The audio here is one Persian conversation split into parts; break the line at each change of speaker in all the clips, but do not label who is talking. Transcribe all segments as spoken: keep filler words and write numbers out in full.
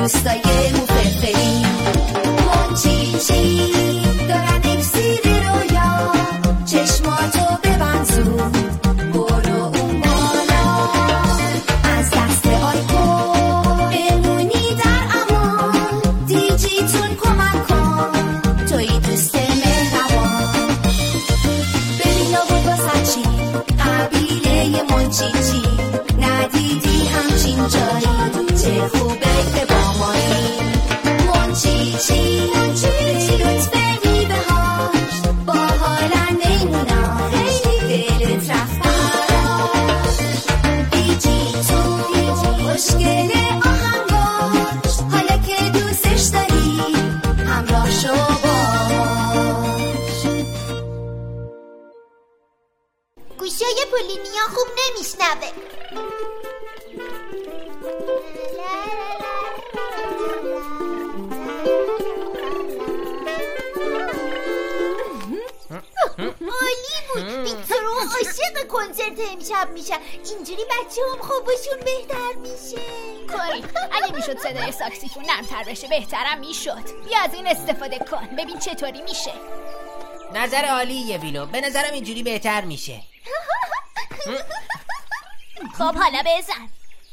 دوستای مو فرفری منچی چی دارن اکسیر رویا چشماتو ببند زود برو اون بالا از دست آیکو بمونی در امان دیجیتون کمک کن توی دوست مهربان ببین بود واسه چی قبیله منچی چی ندیدی همچین جایی چه خوبه که با مایی منچی چی منچی لطفه میبهاش با حالن نیمونا دلت رفت براش دیجی تو مشکل آهنگاش حالا که دوستش داری همراه شو باش.
گوشای پولینیا خوب نمیشنوه. عالی بود. ویکتور عاشق کنسرت امشب میشن. اینجوری بچه هم خوابشون بهتر میشه.
کاری اگه میشد صدای ساکسیفون نرمتر بشه بهترم میشد. بیا از این استفاده کن ببین چطوری میشه.
نظر عالیه ویلو. به نظرم اینجوری بهتر میشه.
خب حالا بزن.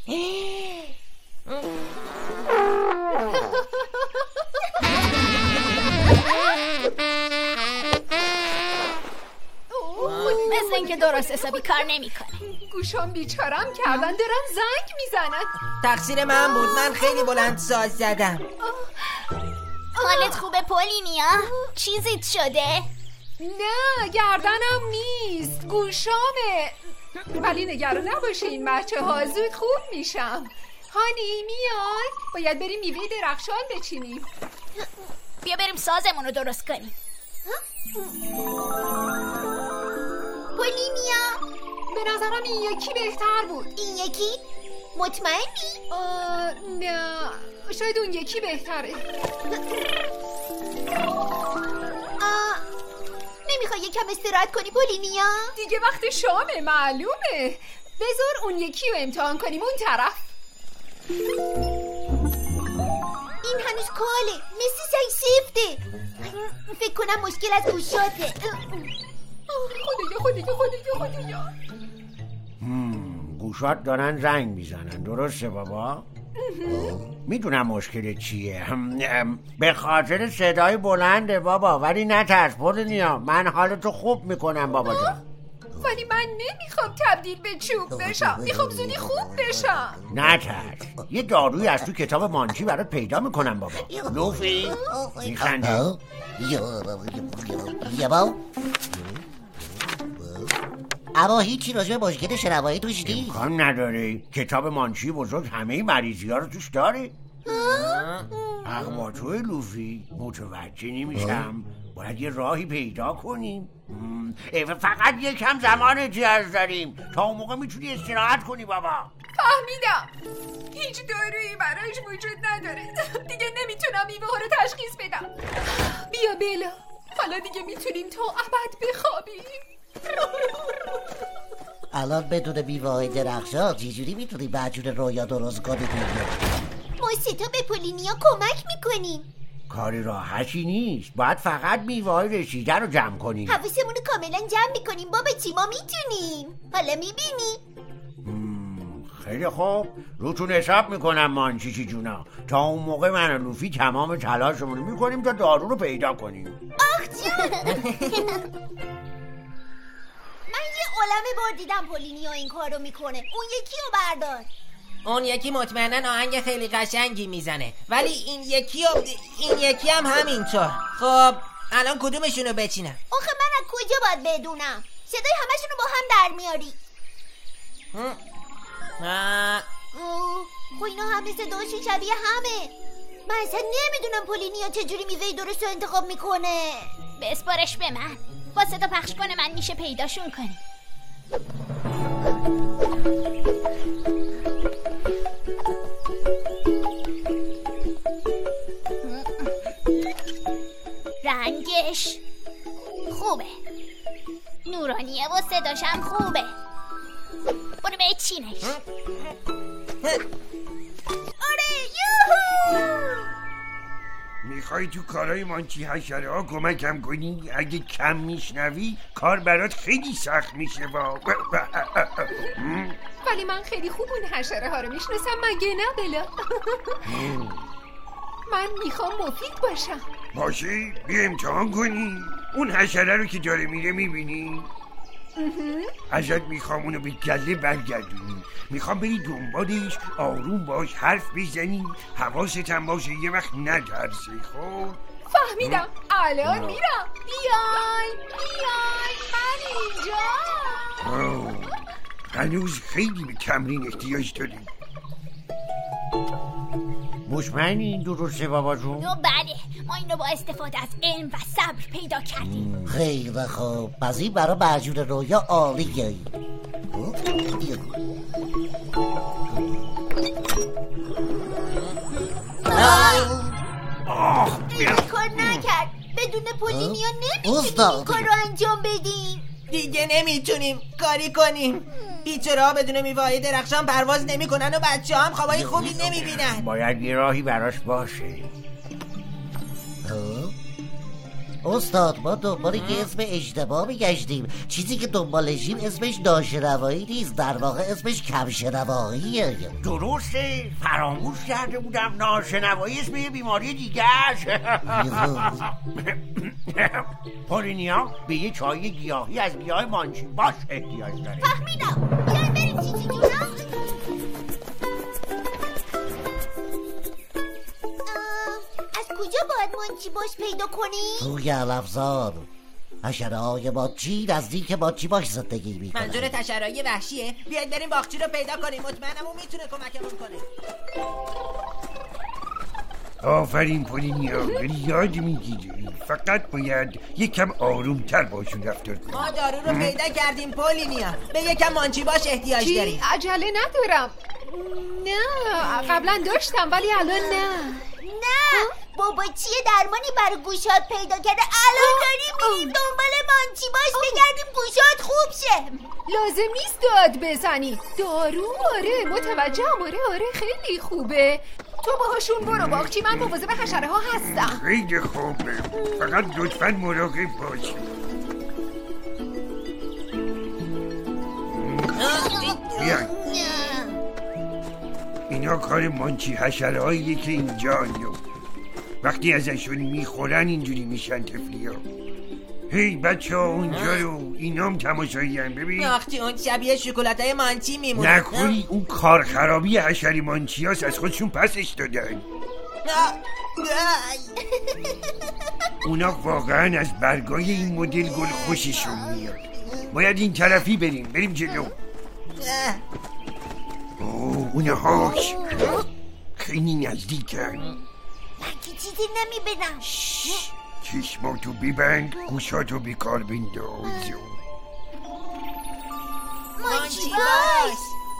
مثل اینکه درست حسابی کار نمیکنه.
گوشام بیچارم کردن دارن زنگ میزنن.
تقصیر من بود. من خیلی بلند ساز زدم.
حالت خوبه پولینیا؟ چیزیت شده؟
نه گردنم نیست گوشامه. ولی نگران نباشین بچه ها زود خوب میشم. هانی میای؟ باید بریم میوه درخشان بچینیم.
بیا بریم سازمون رو درست کنیم.
پولینیا
به نظرم این یکی بهتر بود.
این یکی؟ مطمئنی؟
آه نه شاید اون یکی بهتره.
آه نمیخوای یکم استراحت کنی پولینیا؟
دیگه وقت شامه معلومه. بذار اون یکی رو امتحان کنیم اون طرف.
این هنوز کاله مثل سعی سفته. فکر کنم مشکل از گوشاته.
خدایا خدایا خدایا خدایا.
گوشات دارن زنگ میزنن درسته بابا؟ میدونم مشکل چیه. به خاطر صدای بلنده بابا. ولی نترس پولینیا من حالتو خوب میکنم بابا جان.
ولی من نمیخوام تبدیل به چوب بشم. میخوام زودی خوب بشم.
نترس یه داروی از تو کتاب مانچی برات پیدا میکنم بابا. لوفی میخنده
یه با اما هیچی راجع به مشکل شنوایی توش نیست.
امکان نداره. کتاب مانچی بزرگ همه مریضی ها رو توش داره. حق با توی لوفی. متوجه نمیشم. باید یه راهی پیدا کنیم. فقط یکم زمان اجازه داریم. تا اون موقع میتونی استراحت کنی بابا.
فهمیدم. هیچ دارویی برایش وجود نداره. دیگه نمیتونم میوه ها رو تشخیص بدم. بیا بلا حالا دیگه میتونیم تا ابد بخوابیم.
الان بدون میوه های درخشان چجوری میتونی مجون رویا درست کنی؟
ما ستا به پولینیا کمک میکنیم.
کاری راحتی نیست. باید فقط میوه های رسیده رو جمع کنیم.
حواسمون رو کاملا جمع میکنیم بابا چی ما میتونیم. حالا میبینی؟
خیلی خوب روتون حساب میکنم مانچیچی جونا. تا اون موقع من و لوفی تمام تلاشمون رو میکنیم تا دارو رو پیدا کنیم.
آخ جون. من یه عالمه بار دیدم پولینیا این کار رو میکنه. اون یکی رو بردار.
اون یکی مطمئناً آهنگ خیلی قشنگی میزنه. ولی این یکی و این یکی هم همینطور. خب الان کدومشون رو بچینم؟
آخه من از کجا باید بدونم؟ صدای همشون رو با هم در میاری.
آه.
خب اینا همه صداشون شبیه همه. من اصلا نمیدونم پولینیا چجوری میوه درست رو انتخاب میکنه.
بسپارش به من. با صدا پخش کنه من میشه پیداشون کنی. رنگش خوبه، نورانیه و صداشم خوبه. برو بچینش.
آره یوهو.
میخوای تو کارهای مانچی حشره ها کمکم کنی؟ اگه کم میشنوی کار برات خیلی سخت میشه با.
ولی من خیلی خوب اون حشره ها رو میشناسم، مگه نه بلا؟ من میخوام مفید باشم.
باشه بیا امتحان کنی. اون حشره رو که داره میره میبینی؟ ازت میخوام اونو به گله برگردونی. میخوام بری دنبالش، آروم باش، حرف بزنی، حواست هم باشه یه وقت نترسه. خب
فهمیدم، الان میرم. بیای بیای من اینجا.
هنوز خیلی به تمرین احتیاج داریم.
مطمئنین درسته بابا جون؟
بله، ما اینو با استفاده از علم و صبر پیدا کردیم.
خیلی خوب، پس این برای معجون رویا عالیه.
کار نکرد. بدون پولینیا نمیتونیم این کار رو انجام بدیم.
دیگه نمیتونیم کاری کنیم. بیچاره ها بدون میوه‌های درخشان پرواز نمیکنن و بچه هم خوابای خوبی نمیبینن.
باید یه راهی براش باشه.
استاد ما دنبال که اسم اشتباه میگشتیم. چیزی که دنبالشیم اسمش ناشنوایی نیست، در واقع اسمش کمشنواییه.
درسته، فراموش کرده بودم. ناشنوایی اسم یه بیماری دیگه است. پولینیا به یه چای گیاهی از گیاه مانچی باش احتیاج داره.
فهمیدم. بیاین بریم چیزی جونم. از کجا باید مانچی باش پیدا کنیم؟
توی علفزار. حشره های مانچی نزدیک مانچی باش زندگی میکنه.
منظور حشره‌های وحشیه؟ بیاید بریم باغچی رو پیدا کنیم. مطمئنم اون میتونه کمکمون کنه.
آفرین پولینیا، ولی یاد میگیری فقط باید یکم آرومتر باشون رفتار کنی.
ما دارو رو پیدا کردیم پولینیا. به یکم مانچی باش احتیاج
چی؟
داریم.
عجله ندارم. نه قبلا داشتم ولی الان نه.
نه بابا چیه درمانی برای گوشات پیدا کرده. الان داریم میریم دنبال مانچی باش بگردیم گوشات خوب شه.
لازم نیست داد بزنی. دارو آره متوجهم. آره آره خیلی خوبه. تو باهاشون برو باغچی، من مواظب حشره ها هستم.
خیلی خوبه، فقط لطفاً مراقب باش. بیای اینا کار مانچی حشره هاییه که اینجا وقتی ازشون میخورن اینجوری میشن تفلی ها. هی بچه ها اونجا رو اینام تماشایی هم ببین.
وقتی اون شبیه شکلاتای مانچی میمونه.
نکنی اون کار خرابی حشری مانچی هاست از خودشون پسش دادن. اونا واقعا از برگای این مدل گل خوششون میاد. باید این طرفی بریم بریم جلو. اوه اونهاش خیلی نزدیکن.
من که چیزی نمیبینم.
چشماتو ببند، گوشاتو بیکار بنداز.
مانچی باش.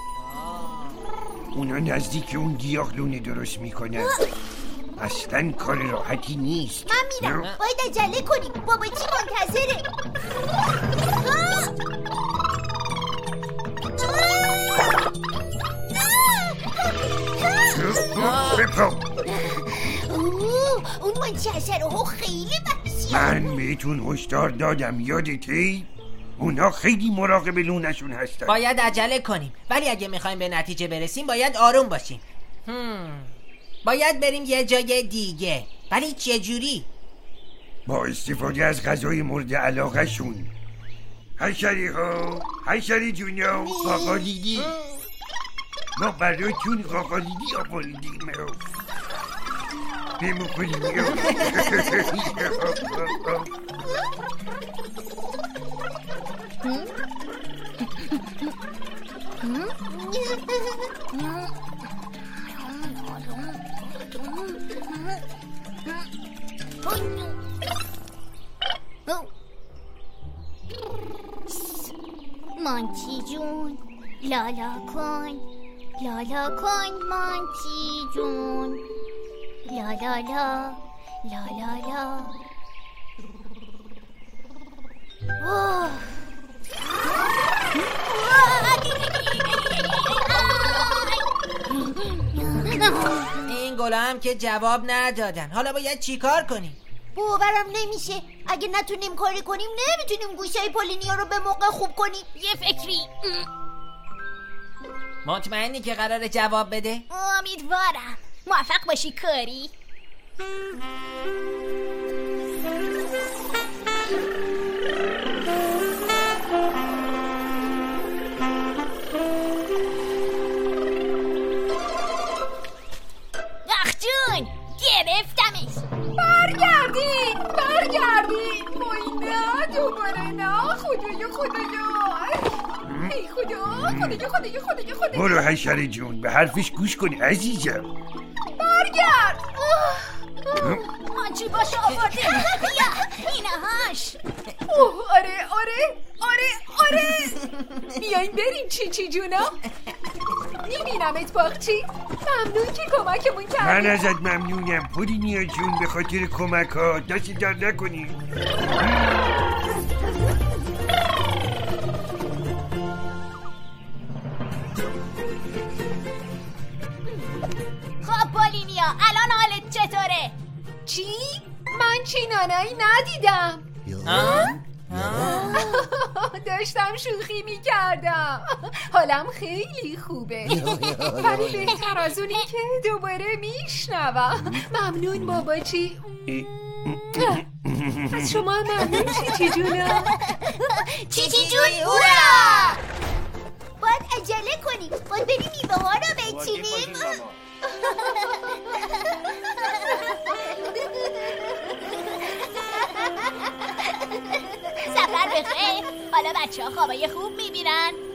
اونا نزدیک اون گیاه لونه درست میکنن. اصلا کار راحتی نیست.
من میرم، باید عجله کنیم. بابا چی منتظره؟
بپا
اون مانچی حشره ها خیلی وحشیه.
من بهتون هشدار دادم یادتی؟ اونا خیلی مراقب لونشون هستن.
باید عجله کنیم، ولی اگه میخوایم به نتیجه برسیم باید آروم باشیم. هم. باید بریم یه جای دیگه، ولی چجوری؟
با استفاده از غذای مورد علاقه شون. حشری ها، حشری جونا، قاقالیدی. ما براتون قاقالیدی آوردیم. بمو کنیم.
مانچی جون لالا کن، لالا کن مانچی جون، لا لا لا لا لا لا. اوه.
پلیولا هم که جواب ندادن. حالا باید چیکار کنیم؟
باورم نمیشه. اگه نتونیم کاری کنیم نمیتونیم گوشای پولینیا رو به موقع خوب کنیم.
یه فکری.
مطمئنی که قراره جواب بده؟
امیدوارم. موفق باشی کاری. آخ جون، گرفتمش.
برگردین برگردین. وای نه، دوباره نه. خدایا خدایا. ای خدا خدایا خدایا خدایا خدایا.
برو حشره جون، به حرفش گوش کن عزیزم.
برگرد.
مانچی باشه آورده. بیا اینهاش.
اوه آره آره آره آره. بیاین بریم چی چی جونا. میبینمت باغچی. ممنون که کمکمون کردی.
من ازت ممنونم پولینیا جون، به خاطر کمک ها. دست در نکنی.
خب پولینیا الان حالت چطوره؟
چی؟ من چینانایی ندیدم. داشتم شوخی میکردم. حالم خیلی خوبه، ولی بهتر از اونی که دوباره میشنوم. ممنون بابا چی. از شما ممنون چی چی جونا.
چی چی جون اورا. باید عجله کنیم. باید بریم میوه ها رو بچینیم.
سفر بخیر. حالا بچه ها خوابای خوب میبینن.